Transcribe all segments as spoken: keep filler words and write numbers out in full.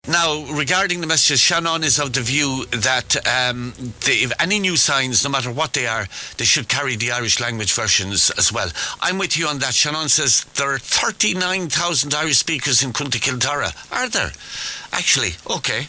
Now, regarding the messages, Shannon is of the view that um, the, if any new signs, no matter what they are, they should carry the Irish language versions as well. I'm with you on that. Shannon says there are thirty-nine thousand Irish speakers in County Kildare. Are there? Actually, okay.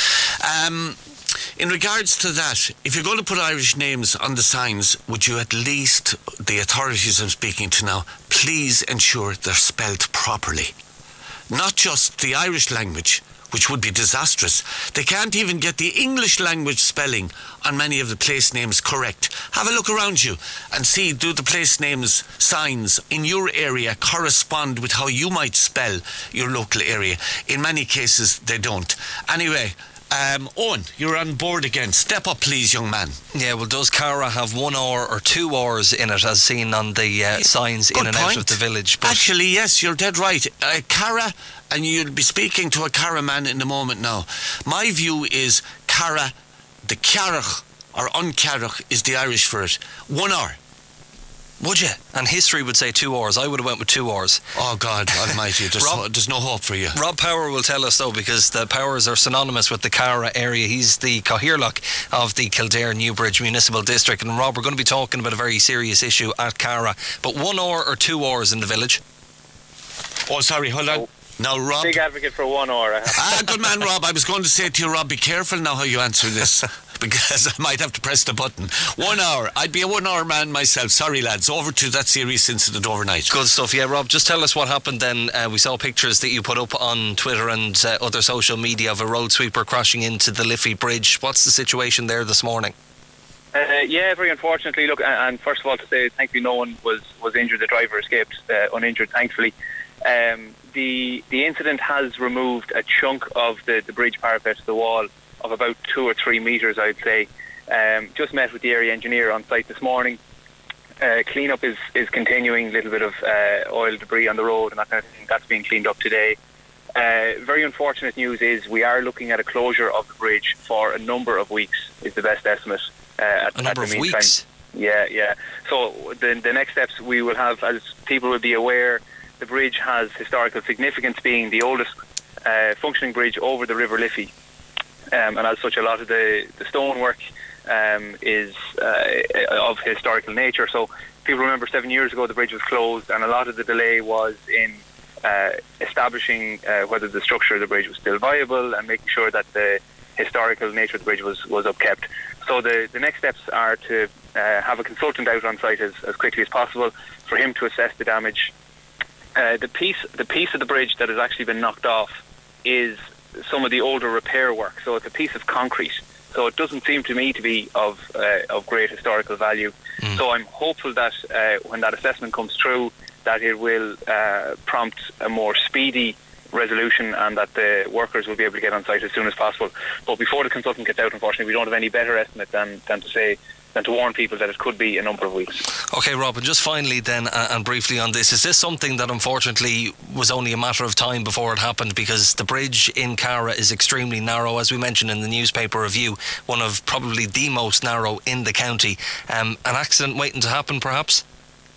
Um, in regards to that, if you're going to put Irish names on the signs, would you at least, the authorities I'm speaking to now, please ensure they're spelled properly? Not just the Irish language, which would be disastrous. They can't even get the English language spelling on many of the place names correct. Have a look around you and see, do the place names signs in your area correspond with how you might spell your local area? In many cases, they don't. Anyway, Um, Owen, you're on board again. Step up, please, young man. Yeah, well, does Cara have one hour or two hours in it, as seen on the uh, signs Good in and point. out of the village? But actually, yes, you're dead right. Uh, Cara, and you'll be speaking to a Cara man in a moment now. My view is Cara, the Carach, or Uncarach, is the Irish for it. One hour. Would you? And history would say two hours. I would have went with two hours. Oh, God almighty. There's, Rob, no, there's no hope for you. Rob Power will tell us, though, because the Powers are synonymous with the Cara area. He's the Cathaoirleach of the Kildare Newbridge Municipal District. And, Rob, we're going to be talking about a very serious issue at Cara. But one hour or two hours in the village? Oh, sorry, hold on. Oh. Now, Rob... Big advocate for one hour. Ah, good man, Rob. I was going to say to you, Rob, be careful now how you answer this, because I might have to press the button. One hour. I'd be a one-hour man myself. Sorry, lads. Over to that serious incident overnight. Good stuff. Yeah, Rob, just tell us what happened then. Uh, we saw pictures that you put up on Twitter and uh, other social media of a road sweeper crashing into the Liffey Bridge. What's the situation there this morning? Uh, yeah, very unfortunately. Look, and first of all, to say, thankfully, no one was, was injured. The driver escaped uh, uninjured, thankfully. Um, the the incident has removed a chunk of the, the bridge parapet, the wall, of about two or three metres, I'd say. Um, just met with the area engineer on site this morning. Uh, clean-up is, is continuing, a little bit of uh, oil debris on the road and that kind of thing. That's being cleaned up today. Uh, very unfortunate news is we are looking at a closure of the bridge for a number of weeks, is the best estimate. Uh, at, a number at the of meantime. weeks? Yeah, yeah. So the, the next steps we will have, as people will be aware, the bridge has historical significance, being the oldest uh, functioning bridge over the River Liffey. Um, and as such, a lot of the, the stonework um, is uh, of historical nature. So people remember seven years ago the bridge was closed, and a lot of the delay was in uh, establishing uh, whether the structure of the bridge was still viable and making sure that the historical nature of the bridge was, was upkept. So the, the next steps are to uh, have a consultant out on site as, as quickly as possible for him to assess the damage. Uh, the piece the piece of the bridge that has actually been knocked off is some of the older repair work. So it's a piece of concrete. So it doesn't seem to me to be of uh, of great historical value. Mm. So I'm hopeful that uh, when that assessment comes through, that it will uh, prompt a more speedy resolution and that the workers will be able to get on site as soon as possible. But before the consultant gets out, unfortunately, we don't have any better estimate than, than to say than to warn people that it could be a number of weeks. OK, Rob, and just finally then, uh, and briefly on this, is this something that unfortunately was only a matter of time before it happened? Because the bridge in Cara is extremely narrow, as we mentioned in the newspaper review, one of probably the most narrow in the county. Um, an accident waiting to happen, perhaps?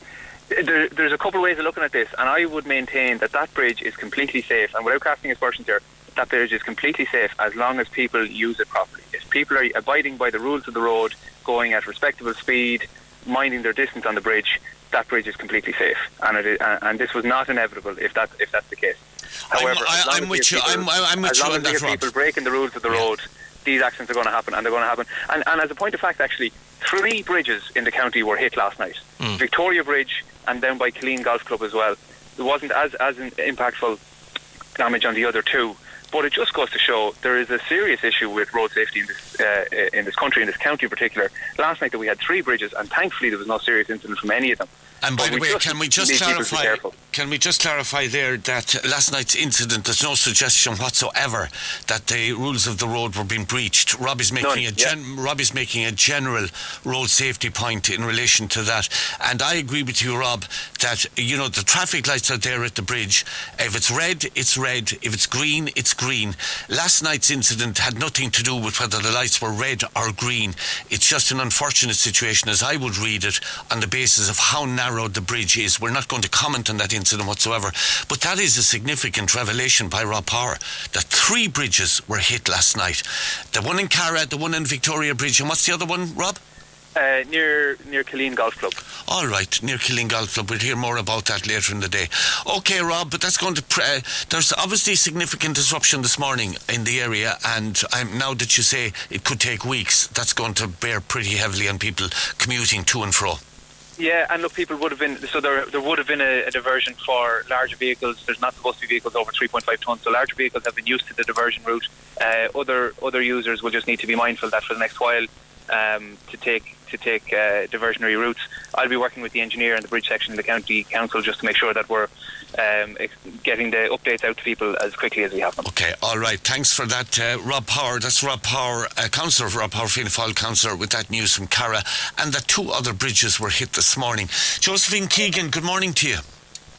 There, there's a couple of ways of looking at this, and I would maintain that that bridge is completely safe, and without casting aspersions here, that bridge is completely safe as long as people use it properly. If people are abiding by the rules of the road, going at respectable speed, minding their distance on the bridge, that bridge is completely safe, and it is, and this was not inevitable if that if that's the case. However, I'm, I, I'm with you. People, I'm, I'm with as you long on as that, we get people breaking the rules of the yeah. road, these accidents are going to happen, and they're going to happen. And, and as a point of fact, actually, three bridges in the county were hit last night: mm. Victoria Bridge, and down by Killeen Golf Club as well. There wasn't as as impactful damage on the other two. But it just goes to show there is a serious issue with road safety in this uh, in this country, in this county in particular. Last night that we had three bridges, and thankfully there was no serious incident from any of them. And by but the way, just can we just clarify? Can we just clarify there that last night's incident? There's no suggestion whatsoever that the rules of the road were being breached. Rob is making None, a gen- yeah. Rob is making a general road safety point in relation to that, and I agree with you, Rob, that you know the traffic lights are there at the bridge. If it's red, it's red. If it's green, it's green. Last night's incident had nothing to do with whether the lights were red or green. It's just an unfortunate situation, as I would read it, on the basis of how narrow narrow the bridge is. We're not going to comment on that incident whatsoever. But that is a significant revelation by Rob Power, that three bridges were hit last night. The one in Cara, the one in Victoria Bridge, and what's the other one, Rob? Uh, near near Killeen Golf Club. All right, near Killeen Golf Club. We'll hear more about that later in the day. Okay, Rob, but that's going to... Pre- uh, there's obviously significant disruption this morning in the area, and um, now that you say it could take weeks, that's going to bear pretty heavily on people commuting to and fro. Yeah, and look, people would have been... So there there would have been a, a diversion for larger vehicles. There's not supposed to be vehicles over three point five tonnes, so larger vehicles have been used to the diversion route. Uh, other other users will just need to be mindful that for the next while um, to take... to take uh, diversionary routes. I'll be working with the engineer and the bridge section in the county council just to make sure that we're um, ex- getting the updates out to people as quickly as we have them. Okay, all right. Thanks for that, uh, Rob Power. That's Rob Power, uh, councillor Rob Power, Fianna Fáil councillor, with that news from Cara, and that two other bridges were hit this morning. Josephine Keegan, good morning to you.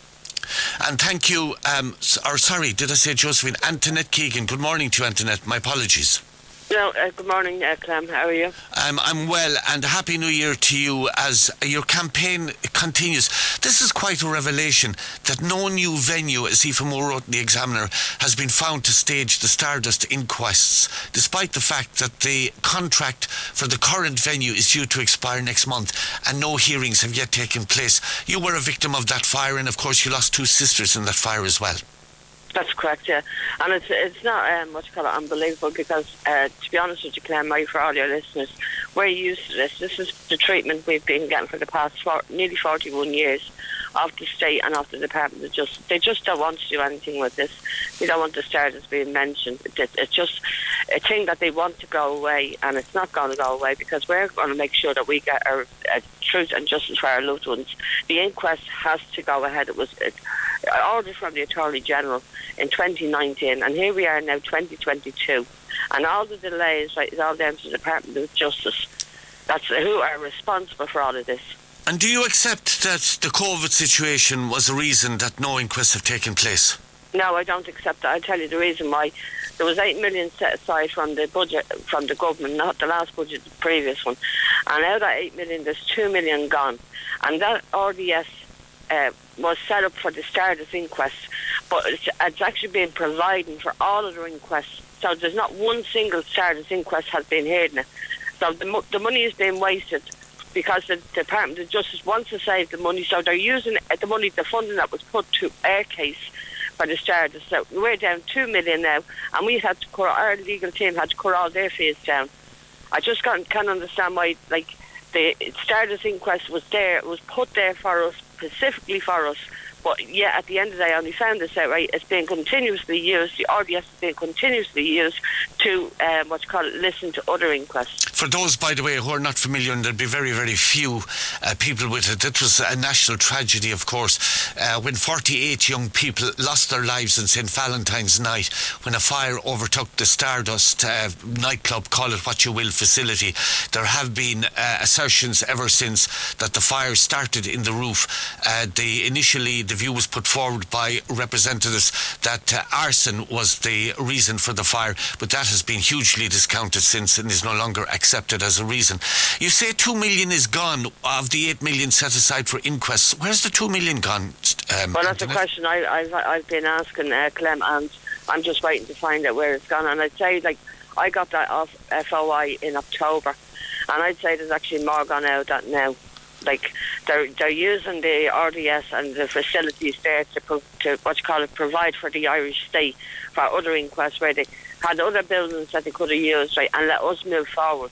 And thank you, um, or sorry, did I say Josephine? Antoinette Keegan, good morning to you, Antoinette. My apologies. No, uh, good morning, uh, Clem. How are you? Um, I'm well, and Happy New Year to you as your campaign continues. This is quite a revelation that no new venue, as Aoife Moore wrote in the Examiner, has been found to stage the Stardust inquests, despite the fact that the contract for the current venue is due to expire next month and no hearings have yet taken place. You were a victim of that fire, and of course you lost two sisters in that fire as well. That's correct, yeah. And it's it's not um, what you call it unbelievable because, uh, to be honest with you, Clem, for all your listeners, we're used to this. This is the treatment we've been getting for the past four, nearly forty-one years of the state and of the Department of Justice. They just don't want to do anything with this. They don't want the Stardust being mentioned. It, it's just a thing that they want to go away, and it's not going to go away because we're going to make sure that we get our uh, truth and justice for our loved ones. The inquest has to go ahead. It was it, ordered from the Attorney General in twenty nineteen, and here we are now, twenty twenty-two, and all the delays, right, is all down to the Department of Justice. That's who are responsible for all of this. And do you accept that the COVID situation was a reason that no inquests have taken place? No, I don't accept that. I'll tell you the reason why. There was eight million set aside from the budget, from the government, not the last budget, the previous one. And out of that eight million, there's two million gone. And that R D S uh, was set up for the Stardust inquest, but it's, it's actually been providing for all of the inquests. So there's not one single Stardust inquest has been heard now. So the, the money is being wasted because the Department of Justice wants to save the money, so they're using the money, the funding that was put to our case for the Stardust. So we're down two million now, and we had to cut, our legal team had to cut all their fees down. I just can't, can't understand why, like, the Stardust inquest was there, it was put there for us, specifically for us, but yeah, at the end of the day, I only found this out, right, it's being continuously used, the R D S is being continuously used to, um, what you call it, listen to other inquests. For those, by the way, who are not familiar, and there'll be very, very few uh, people with it, it was a national tragedy, of course, uh, when forty-eight young people lost their lives on Saint Valentine's night when a fire overtook the Stardust uh, nightclub, call it what you will, facility. There have been uh, assertions ever since that the fire started in the roof. Uh, the initially, the view was put forward by representatives that uh, arson was the reason for the fire, but that has been hugely discounted since and is no longer accepted as a reason. You say two million is gone of the eight million set aside for inquests. Where's the two million gone? Um, well, that's a question I, I've, I've been asking uh, Clem, and I'm just waiting to find out where it's gone. And I'd say, like, I got that off F O I in October, and I'd say there's actually more gone out of that now. Like, they're they're using the R D S and the facilities there to, pro, to what you call it, provide for the Irish state for other inquests where they had other buildings that they could have used, right, and let us move forward.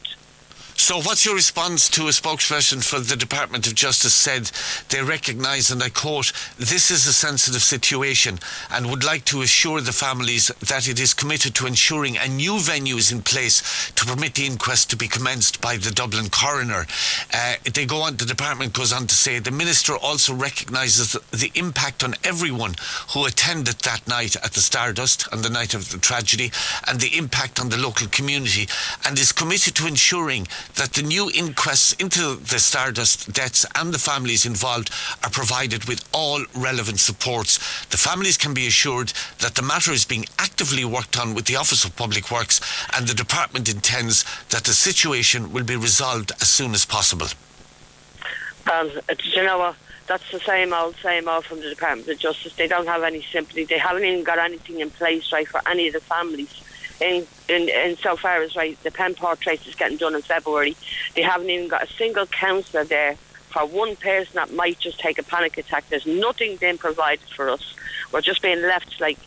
So what's your response to a spokesperson for the Department of Justice said they recognise, and I quote, "This is a sensitive situation and would like to assure the families that it is committed to ensuring a new venue is in place to permit the inquest to be commenced by the Dublin coroner." Uh, they go on, the department goes on to say, the Minister also recognises the impact on everyone who attended that night at the Stardust on the night of the tragedy and the impact on the local community, and is committed to ensuring that the new inquests into the Stardust deaths and the families involved are provided with all relevant supports. The families can be assured that the matter is being actively worked on with the Office of Public Works, and the department intends that the situation will be resolved as soon as possible. Um, do you know what? that's the same old, same old from the Department of Justice. They don't have any sympathy. They haven't even got anything in place, right, for any of the families. In, in, in so far as, right, the pen portrait is getting done in February. They haven't even got a single counsellor there for one person that might just take a panic attack. There's nothing being provided for us. We're just being left like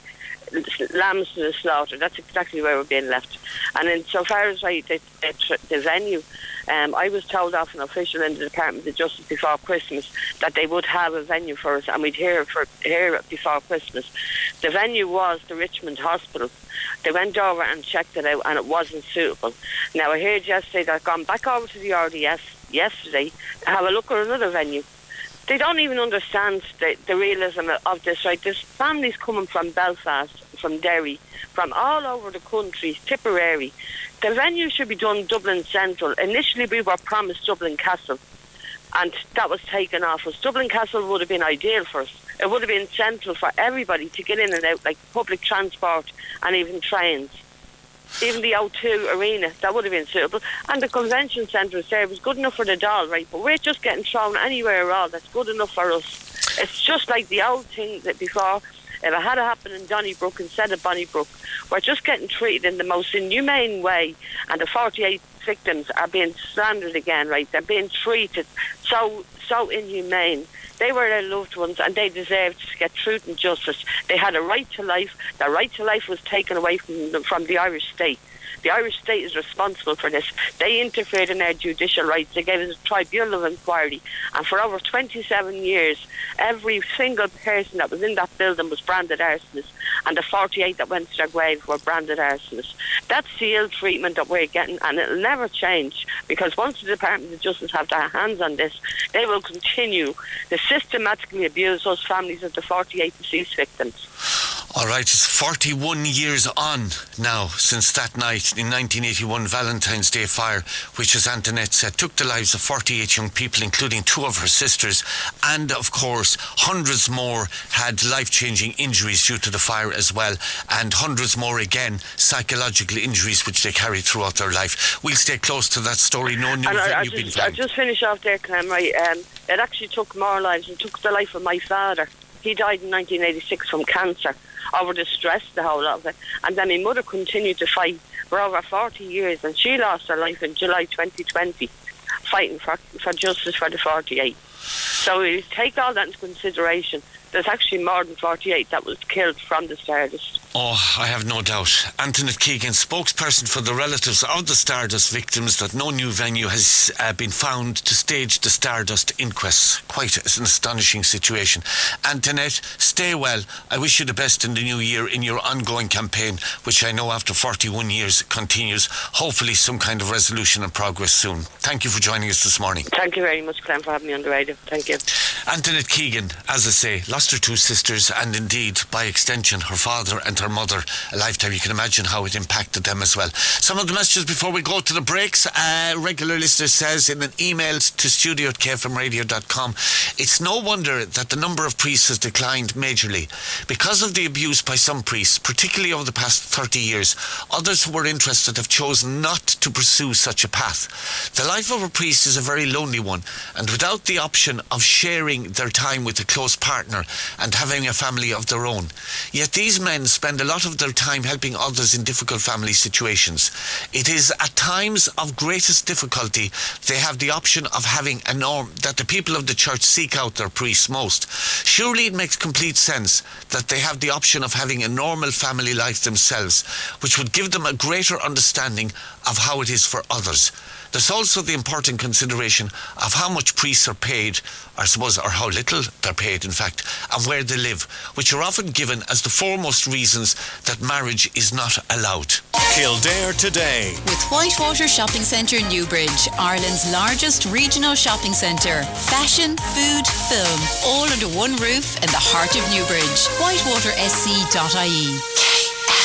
lambs to the slaughter. That's exactly where we're being left. And in so far as, right, the, the, the venue, um, I was told off an official in the Department of Justice before Christmas that they would have a venue for us, and we'd hear, for, hear it before Christmas. The venue was the Richmond Hospital. They went over and checked it out, and it wasn't suitable. Now, I heard yesterday they've gone back over to the R D S yesterday to have a look at another venue. They don't even understand the, the realism of this, right? There's families coming from Belfast, from Derry, from all over the country, Tipperary. The venue should be done Dublin Central. Initially, we were promised Dublin Castle, and that was taken off us. Dublin Castle would have been ideal for us. It would have been central for everybody to get in and out, like public transport and even trains. Even the O two Arena, that would have been suitable. And the convention centre is there. It was good enough for the doll, right? But we're just getting thrown anywhere at all. That's good enough for us. It's just like the old thing that before, if it had happened in Donnybrook instead of Bonnybrook, we're just getting treated in the most inhumane way. And the forty-eight victims are being slandered again, right? They're being treated so, so inhumane. They were their loved ones, and they deserved to get truth and justice. They had a right to life. Their right to life was taken away from them, from the Irish state. The Irish state is responsible for this. They interfered in their judicial rights. They gave us a tribunal of inquiry. And for over twenty-seven years, every single person that was in that building was branded arsonists. And the forty-eight that went to their grave were branded arsonists. That's the ill treatment that we're getting, and it'll never change. Because once the Department of Justice have their hands on this, they will continue to systematically abuse those families of the forty-eight deceased victims. All right, it's forty-one years on now since that night in nineteen eighty-one Valentine's Day fire, which, as Antoinette said, took the lives of forty-eight young people, including two of her sisters, and of course hundreds more had life-changing injuries due to the fire as well, and hundreds more again psychological injuries which they carried throughout their life. We'll stay close to that story. No new and venue I, being just, found. I'll just finish off there, Clem, right? Um, it actually took more lives. It took the life of my father. He died in nineteen eighty-six from cancer, over the stress, the whole lot of it. And then my mother continued to fight for over forty years, and she lost her life in July twenty twenty, fighting for, for justice for the forty-eight. So we take all that into consideration. There's actually more than forty-eight that was killed from the Stardust. Oh, I have no doubt. Antoinette Keegan, spokesperson for the relatives of the Stardust victims, that no new venue has uh, been found to stage the Stardust inquests. Quite an astonishing situation. Antoinette, stay well. I wish you the best in the new year in your ongoing campaign, which I know after forty-one years continues. Hopefully some kind of resolution and progress soon. Thank you for joining us this morning. Thank you very much, Clem, for having me on the radio. Thank you. Antoinette Keegan, as I say, lost her two sisters, and indeed, by extension, her father and her mother. A lifetime. You can imagine how it impacted them as well. Some of the messages before we go to the breaks. A regular listener says in an email to studio at k f m radio dot com, it's no wonder that the number of priests has declined majorly. Because of the abuse by some priests, particularly over the past thirty years, others who were interested have chosen not to pursue such a path. The life of a priest is a very lonely one, and without the option of sharing their time with a close partner and having a family of their own. Yet these men spend a lot of their time helping others in difficult family situations. It is at times of greatest difficulty they have the option of having a norm that the people of the church seek out their priests most. Surely it makes complete sense that they have the option of having a normal family life themselves, which would give them a greater understanding of how it is for others. There's also the important consideration of how much priests are paid, I suppose, or how little they're paid, in fact, and where they live, which are often given as the foremost reasons that marriage is not allowed. Kildare Today. With Whitewater Shopping Centre Newbridge, Ireland's largest regional shopping centre. Fashion, food, film, all under one roof in the heart of Newbridge. whitewater s c dot i e.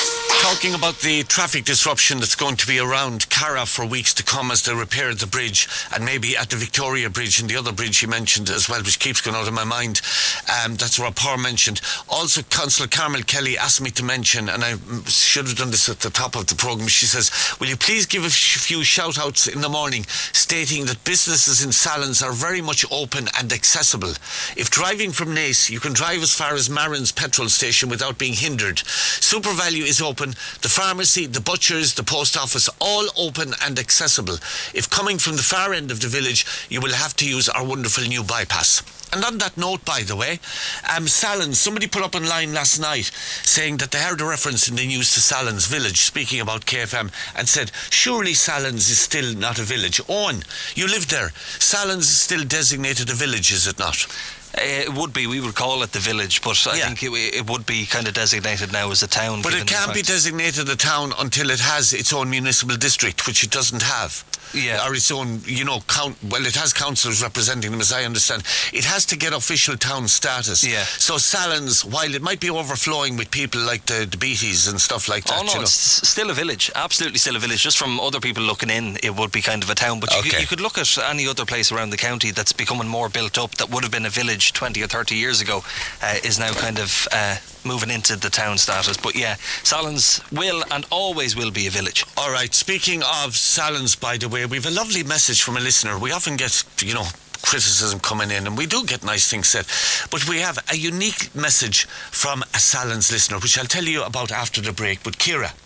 talking about the traffic disruption that's going to be around Cara for weeks to come as they repair the bridge, and maybe at the Victoria Bridge and the other bridge you mentioned as well, which keeps going out of my mind. Um, that's what Rapport mentioned. Also, Councillor Carmel Kelly asked me to mention, and I should have done this at the top of the programme, she says, will you please give a few shout-outs in the morning stating that businesses in Sallins are very much open and accessible. If driving from Naas, you can drive as far as Marin's petrol station without being hindered. SuperValu is open, the pharmacy, the butchers, the post office, all open and accessible. If coming from the far end of the village, you will have to use our wonderful new bypass. And on that note, by the way, um, Sallins, somebody put up online last night saying that they heard a reference in the news to Sallins village, speaking about K F M, and said, surely Sallins is still not a village. Owen, you live there. Sallins is still designated a village, is it not? Uh, it would be, we would call it the village, but I yeah. think it, it would be kind of designated now as a town. But it can't be designated a town until it has its own municipal district, which it doesn't have. Yeah. Or its own, you know, count. Well, it has councillors representing them, as I understand. It has to get official town status. Yeah. So Sallins, while it might be overflowing with people like the, the Beatties and stuff like that, oh no, you know, it's still a village. Absolutely still a village. Just from other people looking in, it would be kind of a town. But you, okay. could, you could look at any other place around the county that's becoming more built up, that would have been a village twenty or thirty years ago, uh, is now kind of uh, moving into the town status. But yeah, Sallins will and always will be a village. All right, speaking of Sallins, by the way, we have a lovely message from a listener. We often get, you know, criticism coming in, and we do get nice things said, but we have a unique message from a Sallins listener, which I'll tell you about after the break. But Ciara.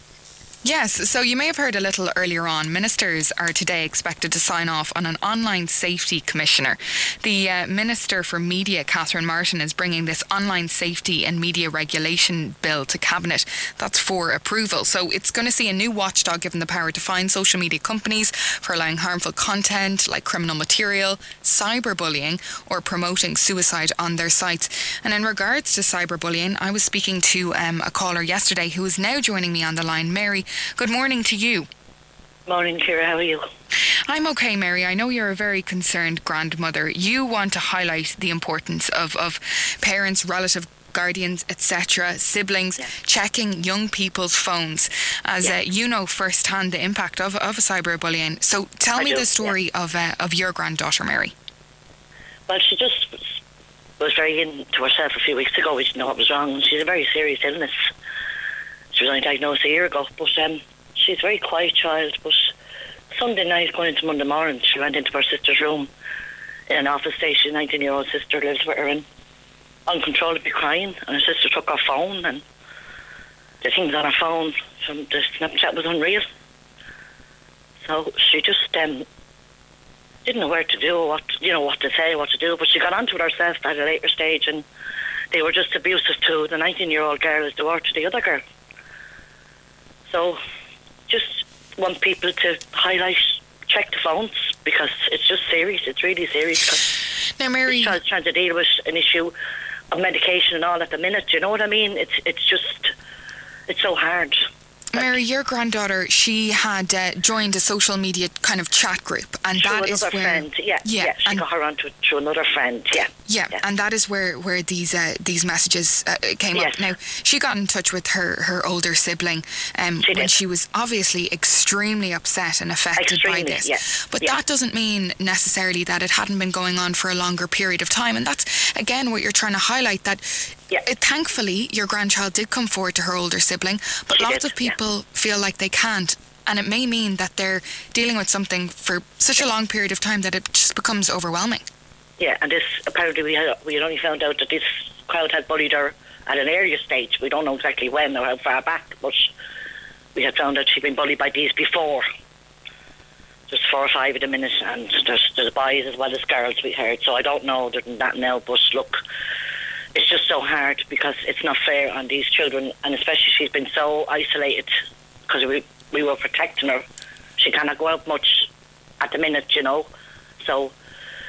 Yes, so you may have heard a little earlier on, ministers are today expected to sign off on an online safety commissioner. The uh, Minister for Media, Catherine Martin, is bringing this online safety and media regulation bill to Cabinet. That's for approval. So it's going to see a new watchdog given the power to fine social media companies for allowing harmful content like criminal material, cyberbullying or promoting suicide on their sites. And in regards to cyberbullying, I was speaking to um, a caller yesterday who is now joining me on the line. Mary, good morning to you. Morning, Ciara. How are you? I'm okay, Mary. I know you're a very concerned grandmother. You want to highlight the importance of, of parents, relative guardians, et cetera, siblings, yeah. checking young people's phones, as yeah. uh, you know firsthand the impact of, of cyberbullying. So tell I me do, the story yeah. of uh, of your granddaughter, Mary. Well, she just was, was very into herself a few weeks ago. We didn't know what was wrong. She's a very serious illness. She was only diagnosed a year ago, but um, she's a very quiet child. But Sunday night, going into Monday morning, she went into her sister's room in an office station. nineteen-year-old sister lives with her, and uncontrollably crying. And her sister took her phone, and the things on her phone from the Snapchat was unreal. So she just um, didn't know where to do, what you know, what to say, what to do. But she got onto it herself at a later stage, and they were just abusive too. The nineteen-year-old girl is the word to the other girl. So, just want people to highlight, check the phones, because it's just serious. It's really serious. Now, Mary, this child's trying to deal with an issue of medication and all at the minute. You know what I mean? It's it's just it's so hard. Mary, your granddaughter, she had uh, joined a social media kind of chat group, and through that another is where friend. Yeah, yeah, yeah she got her onto it through another friend. Yeah, yeah, yeah. And that is where where these uh, these messages uh, came yes. up. Now, she got in touch with her her older sibling um, she when did. she was obviously extremely upset and affected extremely, by this. Yeah. But yeah. that doesn't mean necessarily that it hadn't been going on for a longer period of time, and that's again what you're trying to highlight. That yeah. it, thankfully your grandchild did come forward to her older sibling, but she lots did, of people yeah. feel like they can't, and it may mean that they're dealing with something for such a long period of time that it just becomes overwhelming. Yeah, and this apparently we had we had only found out that this crowd had bullied her at an earlier stage. We don't know exactly when or how far back, but we had found out she'd been bullied by these before. There's four or five at the minute, and there's there's boys as well as girls we heard. So I don't know other than that now, but look, it's just so hard because it's not fair on these children, and especially she's been so isolated because we we were protecting her. She cannot go out much at the minute, you know. So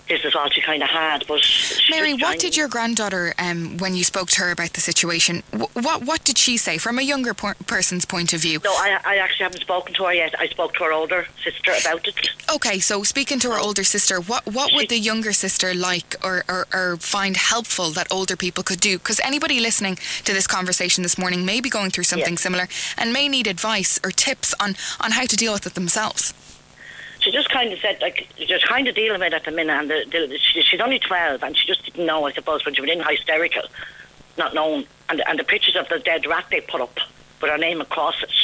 this is all she kind of had. But Mary, what did your granddaughter, um, when you spoke to her about the situation, wh- what what did she say from a younger po- person's point of view? No, I, I actually haven't spoken to her yet. I spoke to her older sister about it. Okay, so speaking to her older sister, what, what would the younger sister like or, or, or find helpful that older people could do? Because anybody listening to this conversation this morning may be going through something yeah. similar and may need advice or tips on, on how to deal with it themselves. She just kind of said, like, she's kind of dealing with it at the minute, and the, the, she, she's only twelve, and she just didn't know, I suppose, when she was in hysterical, not knowing, and, and the pictures of the dead rat they put up with her name across it.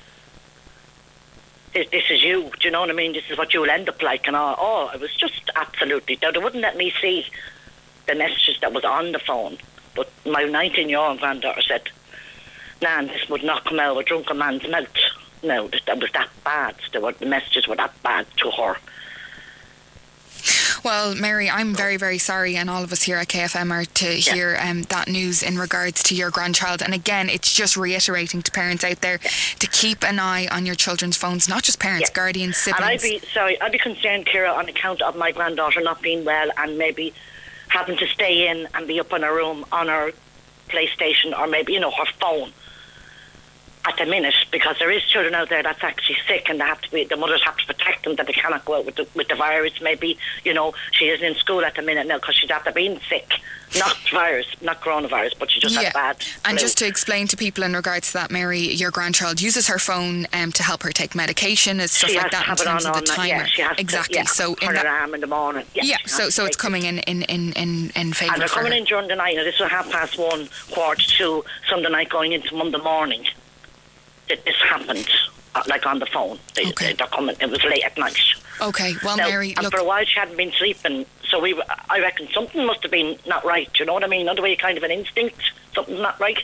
This, this is you, do you know what I mean? This is what you'll end up like, and all. Oh, it was just absolutely, they wouldn't let me see the messages that was on the phone, but my nineteen-year-old granddaughter said, Nan, this would not come out of a drunken man's mouth. No, that was that bad. There were, the messages were that bad to her. Well, Mary, I'm very, very sorry, and all of us here at K F M are to yeah. hear um, that news in regards to your grandchild. And again, it's just reiterating to parents out there yeah. to keep an eye on your children's phones, not just parents, yeah. guardians, siblings. And I'd be, sorry, I'd be concerned, Ciara, on account of my granddaughter not being well and maybe having to stay in and be up in her room on her PlayStation or maybe, you know, her phone at the minute, because there is children out there that's actually sick, and they have to be, the mothers have to protect them, that they cannot go out with the, with the virus. Maybe, you know, she is in school at the minute now because she's after being sick. Not virus, not coronavirus, but she just yeah. had a bad And flu. just to explain to people in regards to that, Mary, your grandchild uses her phone um, to help her take medication and stuff she like that in terms of the timer. Yeah, she has exactly. To, yeah, so in her that, arm in the morning. Yeah, yeah so so it's coming in in in in, in favour. And they're for coming her. in during the night. Now this was half past one, quarter to two, Sunday night going into Monday morning. That this happened, uh, like on the phone. They, okay. they, they're coming. It was late at night. Okay, well, now, Mary, and look. for a while she hadn't been sleeping, so we. I reckon something must have been not right. You know what I mean? Not the way kind of an instinct. Something's not right.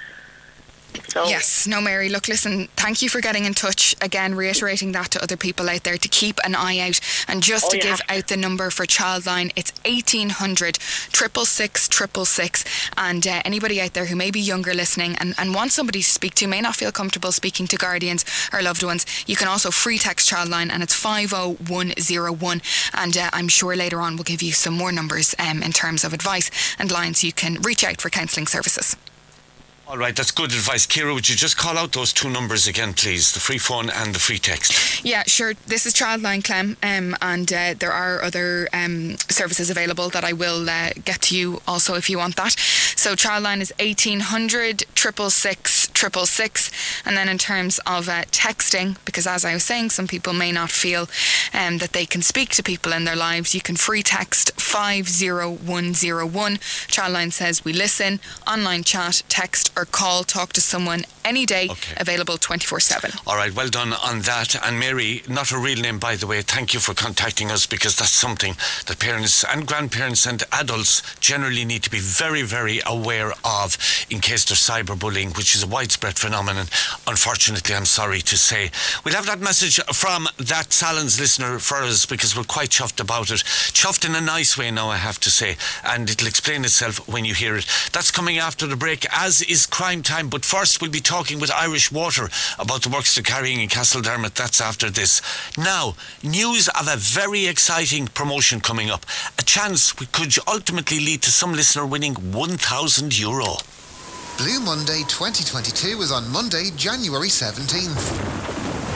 So. Yes, no, Mary, look, listen, thank you for getting in touch. Again, reiterating that to other people out there to keep an eye out. And just oh, to give to. out the number for Childline, it's eighteen hundred, six six six, six six six. And uh, anybody out there who may be younger listening and, and wants somebody to speak to, may not feel comfortable speaking to guardians or loved ones, you can also free text Childline, and it's five oh one oh one. And uh, I'm sure later on we'll give you some more numbers um, in terms of advice and lines you can reach out for counselling services. All right, that's good advice. Ciara, would you just call out those two numbers again, please? The free phone and the free text. Yeah, sure. This is Childline, Clem, um, and uh, there are other um, services available that I will uh, get to you also if you want that. So Childline is eighteen hundred, six six six, six six. And then in terms of uh, texting, because as I was saying, some people may not feel um, that they can speak to people in their lives, you can free text five oh one oh one. Childline says we listen, online chat, text or call, talk to someone any day, okay. Available twenty-four seven. All right, well done on that. And Mary, not a real name by the way, thank you for contacting us, because that's something that parents and grandparents and adults generally need to be very, very aware of in case there's cyberbullying, which is a widespread phenomenon, unfortunately, I'm sorry to say. We'll have that message from that Salons listener for us, because we're quite chuffed about it. Chuffed in a nice way now, I have to say, and it'll explain itself when you hear it. That's coming after the break, as is Crime Time. But first we'll be talking with Irish Water about the works they're carrying in Castledermot. That's after this. Now, news of a very exciting promotion coming up. A chance which could ultimately lead to some listener winning one thousand euro. Blue Monday twenty twenty-two is on Monday, January seventeenth.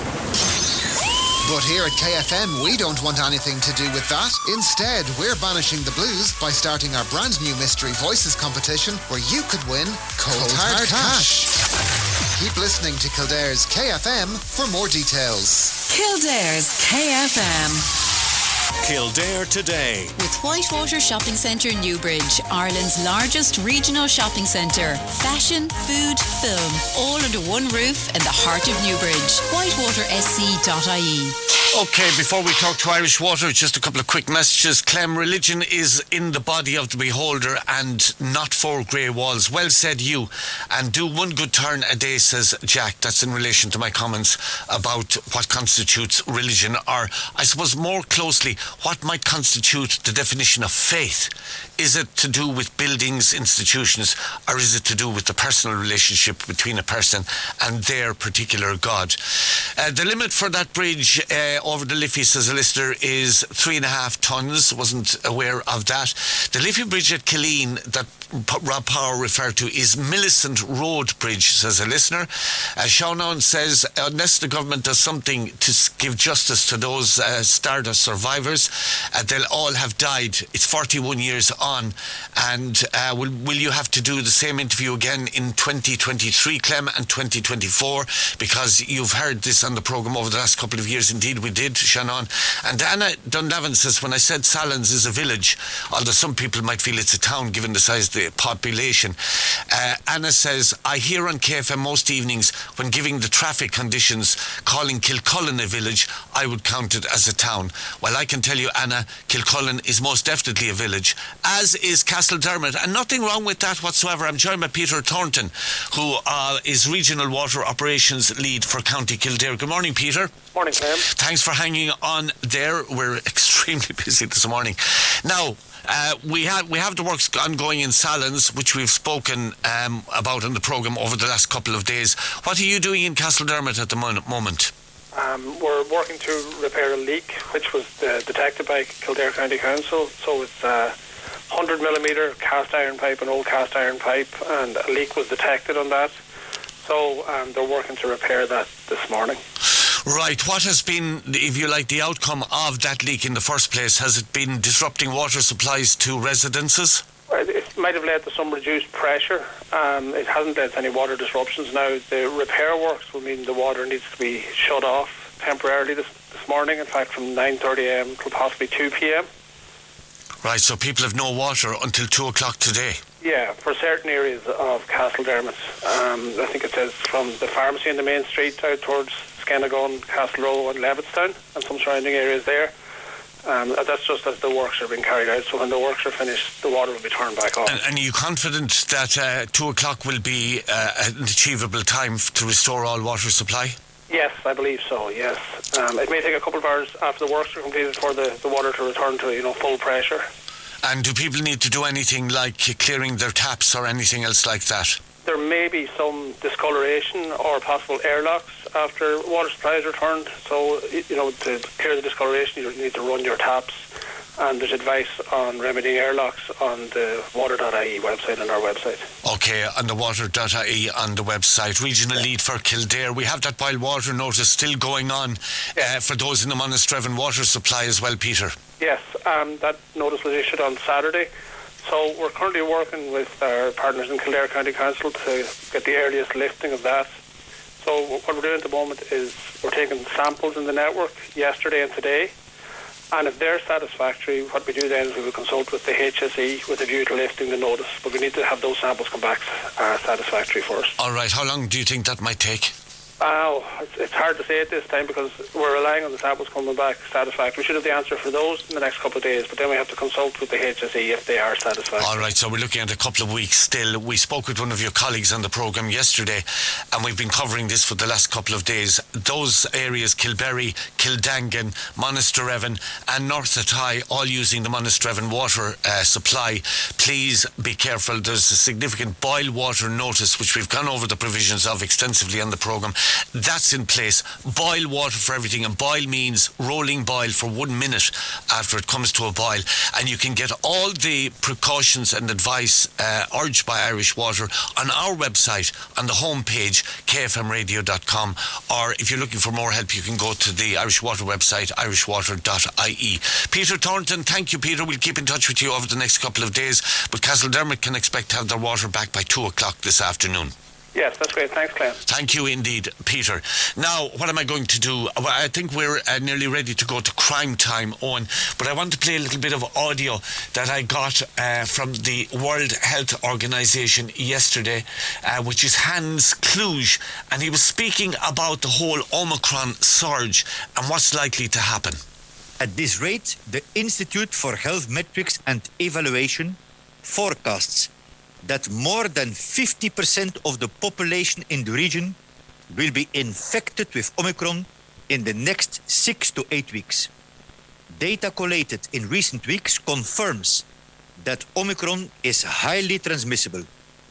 But here at K F M, we don't want anything to do with that. Instead, we're banishing the blues by starting our brand new Mystery Voices competition, where you could win Cold, Cold Hard, Hard Cash. Cash. Keep listening to Kildare's K F M for more details. Kildare's K F M. Kildare Today. With Whitewater Shopping Centre Newbridge, Ireland's largest regional shopping centre. Fashion, food, film, all under one roof in the heart of Newbridge. whitewater s c dot i e. Okay, before we talk to Irish Water, just a couple of quick messages. Clem, religion is in the body of the beholder and not four grey walls. Well said, you. And do one good turn a day, says Jack. That's in relation to my comments about what constitutes religion, or I suppose more closely, what might constitute the definition of faith. Is it to do with buildings, institutions, or is it to do with the personal relationship between a person and their particular God? Uh, the limit for that bridge uh, uh, over the Liffey, says a listener, is three and a half tonnes. Wasn't aware of that. The Liffey Bridge at Killeen that Rob Power referred to is Millicent Road Bridge, says a listener. Uh, Sean says, unless the government does something to give justice to those uh, Stardust survivors, uh, they'll all have died. It's forty-one years on. And uh, will, will you have to do the same interview again in twenty twenty-three, Clem, and twenty twenty-four? Because you've heard this on the programme over the last couple of years. Indeed, we did, Shannon. And Anna Dunlavin says, when I said Sallins is a village, although some people might feel it's a town given the size of the population, uh, Anna says, I hear on K F M most evenings when giving the traffic conditions, calling Kilcullen a village, I would count it as a town. Well, I can tell you, Anna, Kilcullen is most definitely a village, as is Castledermot, and nothing wrong with that whatsoever. I'm joined by Peter Thornton, who uh, is Regional Water Operations Lead for County Kildare. Good morning, Peter. Morning, Clem. Thanks for hanging on there. We're extremely busy this morning. Now, uh, we have we have the works ongoing in Sallins, which we've spoken um, about in the programme over the last couple of days. What are you doing in Castledermot at the mo- moment? Um, we're working to repair a leak, which was uh, detected by Kildare County Council. So it's a one hundred millimetre cast iron pipe, an old cast iron pipe, and a leak was detected on that. So um, they're working to repair that this morning. Right. What has been, if you like, the outcome of that leak in the first place? Has it been disrupting water supplies to residences? Well, it might have led to some reduced pressure. Um, it hasn't led to any water disruptions. Now, the repair works will mean the water needs to be shut off temporarily this, this morning, in fact, from nine thirty a m till possibly two p m. Right, so people have no water until two o'clock today? Yeah, for certain areas of Castledermot. Um, I think it says from the pharmacy in the main street out towards Skennagon, Castle Row and Levittstown and some surrounding areas there. Um, that's just as the works are being carried out. So when the works are finished, the water will be turned back on. And, and are you confident that uh, two o'clock will be uh, an achievable time f- to restore all water supply? Yes, I believe so, yes. Um, it may take a couple of hours after the works are completed for the, the water to return to, you know, full pressure. And do people need to do anything like clearing their taps or anything else like that? There may be some discoloration or possible airlocks after water supply is returned. So, you know, to clear the discoloration, you need to run your taps. And there's advice on remedying airlocks on the water dot I E website and our website. Okay, on the water dot I E on the website. Regional yeah. Lead for Kildare. We have that boil water notice still going on yeah. uh, for those in the Monasterevin water supply as well, Peter. Yes, um, that notice was issued on Saturday. So we're currently working with our partners in Kildare County Council to get the earliest lifting of that. So what we're doing at the moment is we're taking samples in the network yesterday and today. And if they're satisfactory, what we do then is we will consult with the H S E with a view to lifting the notice. But we need to have those samples come back uh, satisfactory first. All right. How long do you think that might take? Oh, it's, it's hard to say at this time because we're relying on the samples coming back satisfactory. We should have the answer for those in the next couple of days, but then we have to consult with the H S E if they are satisfactory. All right, so we're looking at a couple of weeks still. We spoke with one of your colleagues on the programme yesterday, and we've been covering this for the last couple of days. Those areas, Kilberry, Kildangan, Monasterevin and North Athy, all using the Monasterevin water uh, supply. Please be careful. There's a significant boil water notice, which we've gone over the provisions of extensively on the programme. That's in place. Boil water for everything, and boil means rolling boil for one minute after it comes to a boil. And you can get all the precautions and advice uh, urged by Irish Water on our website on the homepage k f m radio dot com, or if you're looking for more help you can go to the Irish Water website irish water dot I E. Peter Thornton, thank you, Peter. We'll keep in touch with you over the next couple of days, but Castledermot can expect to have their water back by two o'clock this afternoon. Yes, that's great. Thanks, Clem. Thank you indeed, Peter. Now, what am I going to do? Well, I think we're uh, nearly ready to go to crime time, Owen, but I want to play a little bit of audio that I got uh, from the World Health Organization yesterday, uh, which is Hans Kluge, and he was speaking about the whole Omicron surge and what's likely to happen. At this rate, the Institute for Health Metrics and Evaluation forecasts that more than fifty percent of the population in the region will be infected with Omicron in the next six to eight weeks. Data collated in recent weeks confirms that Omicron is highly transmissible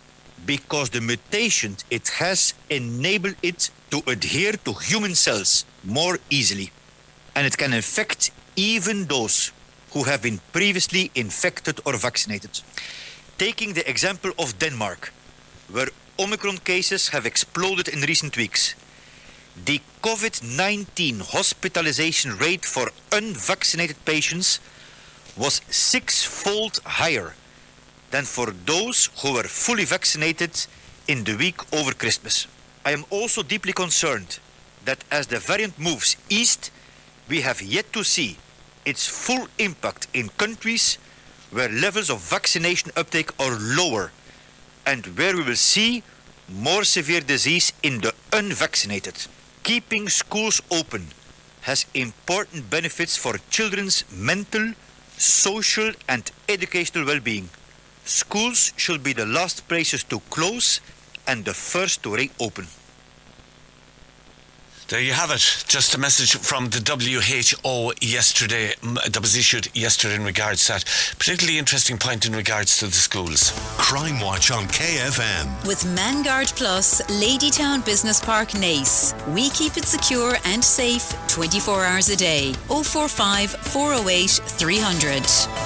because the mutation it has enabled it to adhere to human cells more easily. and it can infect even those who have been previously infected or vaccinated. Taking the example of Denmark, where Omicron cases have exploded in recent weeks, the COVID nineteen hospitalization rate for unvaccinated patients was six-fold higher than for those who were fully vaccinated in the week over Christmas. I am also deeply concerned that as the variant moves east, we have yet to see its full impact in countries where levels of vaccination uptake are lower and where we will see more severe disease in the unvaccinated. Keeping schools open has important benefits for children's mental, social and educational well-being. Schools should be the last places to close and the first to reopen. There you have it. Just a message from the W H O yesterday that was issued yesterday in regards to that. Particularly interesting point in regards to the schools. Crime Watch on K F M. With Manguard Plus, Ladytown Business Park, Naas. We keep it secure and safe twenty-four hours a day. oh four five, four oh eight, three hundred.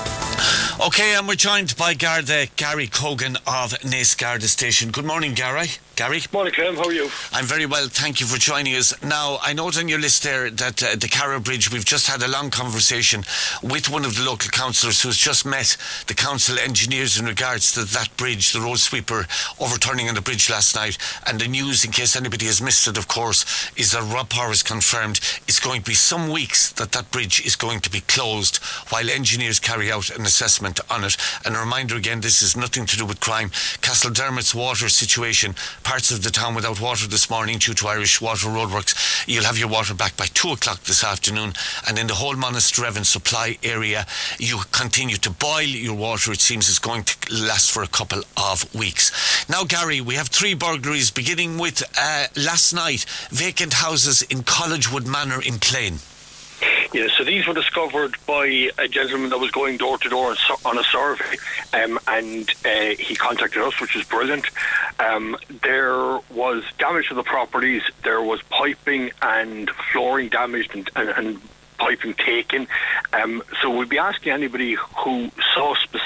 Okay, and we're joined by Garda Gary Cogan of Naas Garda Station. Good morning, Gary. Gary? Morning, Clem. How are you? I'm very well, thank you for joining us. Now, I note on your list there that uh, the Carrow Bridge, we've just had a long conversation with one of the local councillors who's just met the council engineers in regards to that bridge, the road sweeper overturning on the bridge last night. And the news, in case anybody has missed it, of course, is that Rob Power has confirmed it's going to be some weeks that that bridge is going to be closed while engineers carry out an assessment on it. And a reminder again, this is nothing to do with crime. Castledermot's water situation, parts of the town without water this morning due to Irish Water Roadworks. You'll have your water back by two o'clock this afternoon, and in the whole Monasterevin supply area you continue to boil your water. It seems it's going to last for a couple of weeks. Now, Gary, we have three burglaries beginning with uh, last night, vacant houses in Collegewood Manor in Clane. Yeah, so these were discovered by a gentleman that was going door to door on a survey, um, and uh, he contacted us, which is brilliant. Um, there was damage to the properties. There was piping and flooring damaged and, and, and piping taken. Um, so we'd be asking anybody who saw specific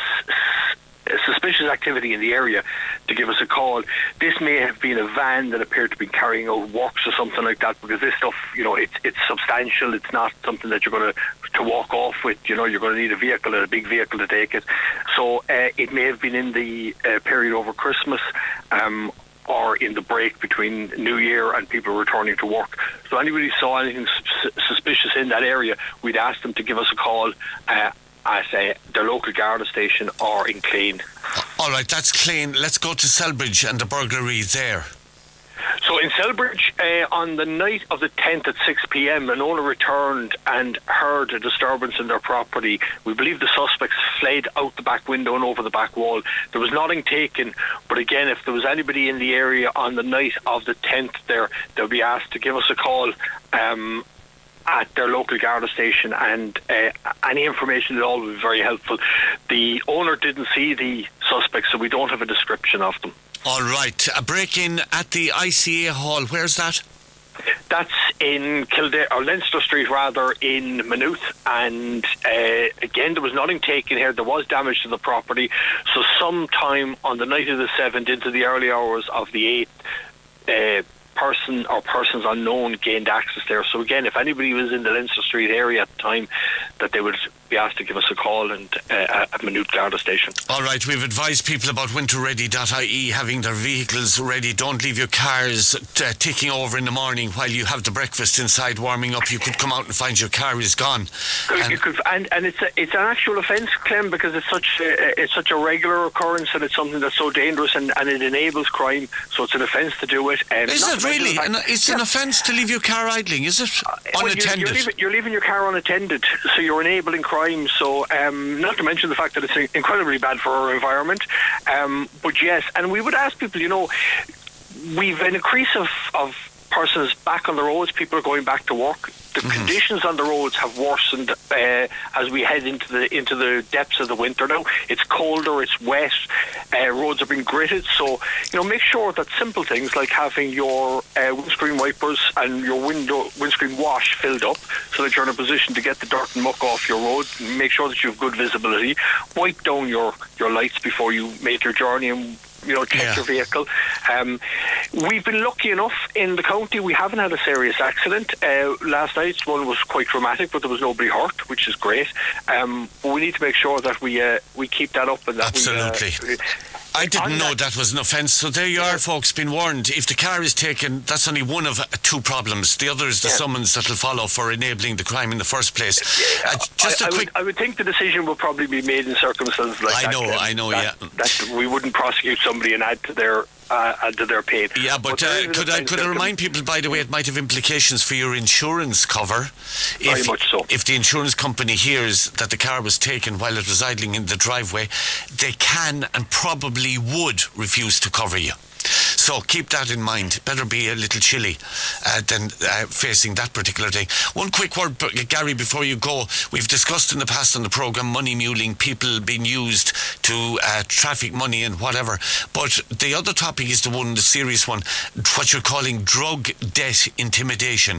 suspicious activity in the area to give us a call. This may have been a van that appeared to be carrying out works or something like that, because this stuff, you know, it's it's substantial. It's not something that you're going to to walk off with. You know, you're going to need a vehicle, a big vehicle to take it. So uh, it may have been in the uh, period over Christmas, um, or in the break between New Year and people returning to work. So anybody saw anything sus- suspicious in that area, we'd ask them to give us a call uh, at uh, their local Garda station or in Clane. All right, that's Clane. Let's go to Selbridge and the burglary there. So in Selbridge, uh, on the night of the tenth at six p.m, an owner returned and heard a disturbance in their property. We believe the suspects fled out the back window and over the back wall. There was nothing taken, but again, if there was anybody in the area on the night of the tenth there, they'll be asked to give us a call um, at their local Garda station, and uh, any information at all would be very helpful. The owner didn't see the suspects, so we don't have a description of them. All right, a break-in at the I C A Hall. Where's that? That's in Kildare, or Leinster Street rather, in Maynooth. And uh, again, there was nothing taken here. There was damage to the property. So sometime on the night of the seventh into the early hours of the eighth, uh, person or persons unknown gained access there. So again, if anybody was in the Leinster Street area at the time, that they would be asked to give us a call and uh, at Maynooth Garda Station. All right, we've advised people about winter ready dot I E having their vehicles ready. Don't leave your cars uh, ticking over in the morning while you have the breakfast inside warming up. You could come out and find your car is gone. And, you could, and, and it's a, it's an actual offence, Clem, because it's such a, it's such a regular occurrence, and it's something that's so dangerous, and, and it enables crime. So it's an offence to do it. Um, is it really? An, it's yeah. an offence to leave your car idling, is it? Uh, unattended? Well, you're, you're, leaving, you're leaving your car unattended, so you're enabling crime. So, um, not to mention the fact that it's incredibly bad for our environment. Um, but yes, and we would ask people, you know, we've an increase of, of persons back on the roads. People are going back to work. The mm-hmm. conditions on the roads have worsened uh, as we head into the into the depths of the winter now. It's colder, it's wet, uh, roads are being gritted. So, you know, make sure that simple things like having your uh, windscreen wipers and your window windscreen wash filled up so that you're in a position to get the dirt and muck off your road. Make sure that you have good visibility. Wipe down your, your lights before you make your journey and, you know, check yeah. your vehicle. Um, we've been lucky enough in the county, we haven't had a serious accident. Uh, last night's one was quite dramatic, but there was nobody hurt, which is great. Um, but we need to make sure that we uh, we keep that up. And that Absolutely. We, uh, I didn't know that was an offence, so there you are, folks, been warned. If the car is taken, that's only one of two problems. The other is the yeah. summons that will follow for enabling the crime in the first place. Yeah, uh, just I, a I quick... Would, I would think the decision will probably be made in circumstances like I that. know, Then, I know, that, yeah. That we wouldn't prosecute somebody and add to their... Uh, add to their pain. Yeah, but, but uh, could I could I remind people, by the way, it might have implications for your insurance cover. Very if, much so. If the insurance company hears that the car was taken while it was idling in the driveway, they can and probably would refuse to cover you. So keep that in mind. Better be a little chilly uh, than uh, facing that particular thing. One quick word, Gary, before you go. We've discussed in the past on the programme money muling, people being used to uh, traffic money and whatever. But the other topic is the one, the serious one, what you're calling drug debt intimidation.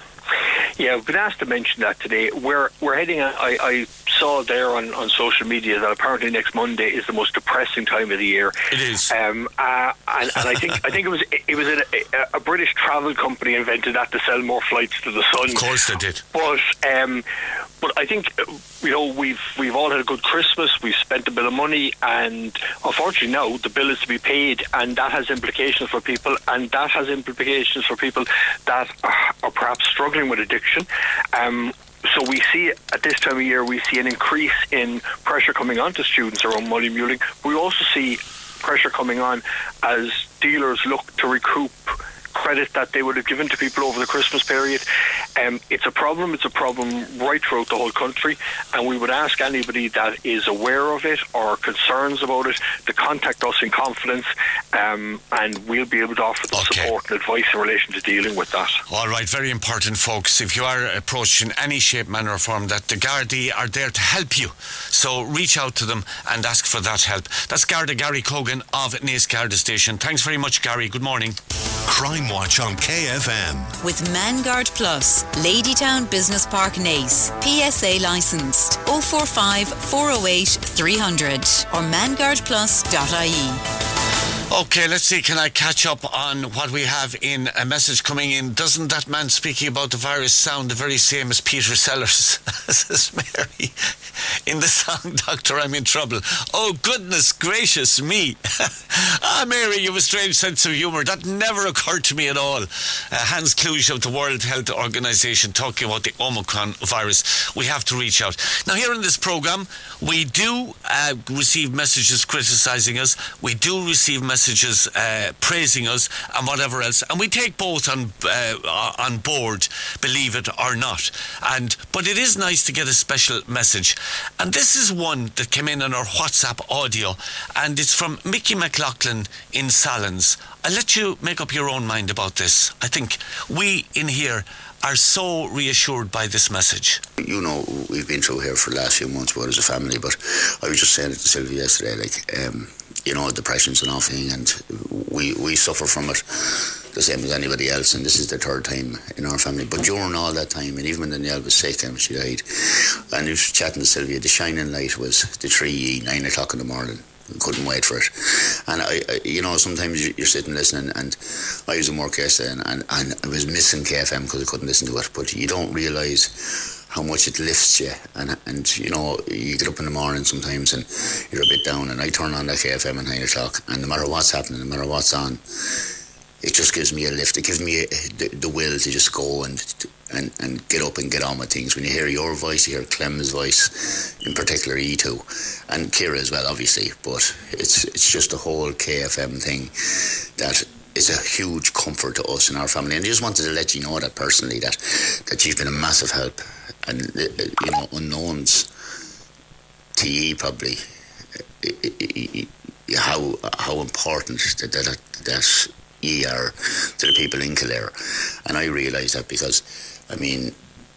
Yeah, I've been asked to mention that today. We're we're heading. I, I saw there on, on social media that apparently next Monday is the most depressing time of the year. It is. Um, uh, and, and I think I think it was it was a, a British travel company invented that to sell more flights to the sun. Of course they did. But um, but I think, you know, we've we've all had a good Christmas. We've spent a bit of money, and unfortunately now the bill is to be paid, and that has implications for people, and that has implications for people that are, are perhaps struggling with addiction. Um, so we see at this time of year, we see an increase in pressure coming onto students around money muling. We also see pressure coming on as dealers look to recoup credit that they would have given to people over the Christmas period. Um, it's a problem. It's a problem right throughout the whole country, and we would ask anybody that is aware of it or concerns about it to contact us in confidence, um, and we'll be able to offer them okay. support and advice in relation to dealing with that. All right, very important, folks. If you are approached in any shape, manner or form, that the Gardaí are there to help you. So reach out to them and ask for that help. That's Garda Gary Cogan of Naas Garda Station. Thanks very much, Gary. Good morning. Crime Watch on K F M. With Manguard Plus, Ladytown Business Park, Naas. P S A licensed. oh four five, four oh eight, three hundred or manguard plus dot I E. Okay, let's see, can I catch up on what we have in a message coming in? Doesn't that man speaking about the virus sound the very same as Peter Sellers? Says Mary. In the song, Doctor, I'm in Trouble. Oh, goodness gracious me. Ah, Mary, you have a strange sense of humour. That never occurred to me at all. Uh, Hans Kluge of the World Health Organization talking about the Omicron virus. We have to reach out. Now, here in this programme, we do uh, receive messages criticising us. We do receive messages messages uh, praising us and whatever else, and we take both on uh, on board, believe it or not. And but it is nice to get a special message, and this is one that came in on our WhatsApp audio, and it's from Mickey McLaughlin in Sallins. I'll let you make up your own mind about this. I think we in here are so reassured by this message. You know, we've been through here for the last few months, what as a family, but I was just saying it to Sylvia yesterday, like, um, you know, depression's an awful thing, and we, we suffer from it the same as anybody else, and this is the third time in our family. But during all that time, and even when Danielle was sick and she died, and I was chatting to Sylvia, the shining light was the three, nine o'clock in the morning. Couldn't wait for it. And I, I you know, sometimes you're sitting listening, and I was in work yesterday, and, and, and I was missing K F M because I couldn't listen to it, but you don't realise how much it lifts you, and and you know, you get up in the morning sometimes and you're a bit down, and I turn on that K F M at nine o'clock, and no matter what's happening, no matter what's on, it just gives me a lift. It gives me a, the, the will to just go and and and get up and get on with things. When you hear your voice, you hear Clem's voice, in particular E two, and Kira as well, obviously. But it's it's just a whole K F M thing that is a huge comfort to us and our family. And I just wanted to let you know that personally, that that you've been a massive help, and you know, unknowns to you probably how how important that that that. ye are to the people in Kildare. And I realise that because, I mean,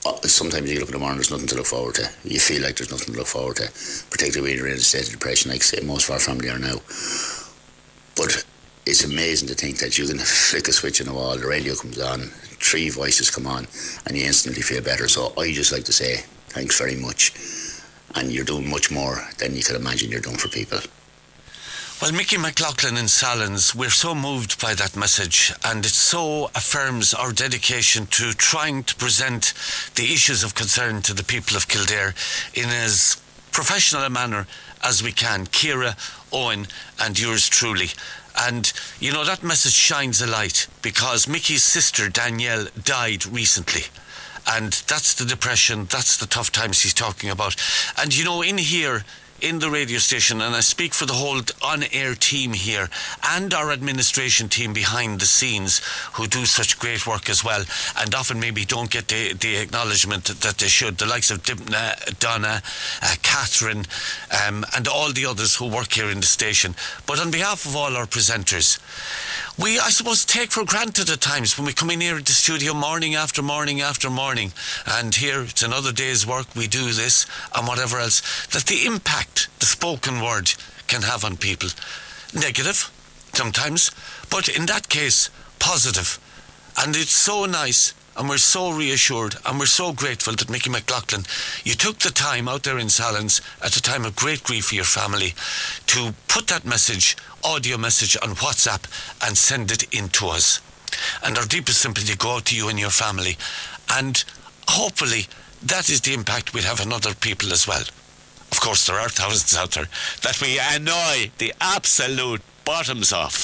uh, sometimes you look in the morning, there's nothing to look forward to. You feel like there's nothing to look forward to, particularly when you're in a state of depression, like say most of our family are now. But it's amazing to think that you can flick a switch on the wall, the radio comes on, three voices come on, and you instantly feel better. So I just like to say thanks very much, and you're doing much more than you could imagine you're doing for people. Well, Mickey McLaughlin in Sallins, we're so moved by that message, and it so affirms our dedication to trying to present the issues of concern to the people of Kildare in as professional a manner as we can. Ciara, Owen and yours truly. And, you know, that message shines a light because Mickey's sister Danielle died recently. And that's the depression, that's the tough times he's talking about. And, you know, in here, in the radio station, and I speak for the whole on-air team here and our administration team behind the scenes who do such great work as well, and often maybe don't get the, the acknowledgement that they should, the likes of Dibna, Donna, uh, Catherine, um, and all the others who work here in the station. But on behalf of all our presenters, we, I suppose, take for granted at times when we come in here at the studio morning after morning after morning, and here it's another day's work, we do this and whatever else, that the impact the spoken word can have on people. Negative, sometimes, but in that case, positive. And it's so nice, and we're so reassured, and we're so grateful that Mickey McLaughlin, you took the time out there in Sallins at a time of great grief for your family to put that message, audio message on WhatsApp and send it in to us. And our deepest sympathy go out to you and your family. And hopefully that is the impact we'll have on other people as well. Of course, there are thousands out there that we annoy the absolute bottoms off.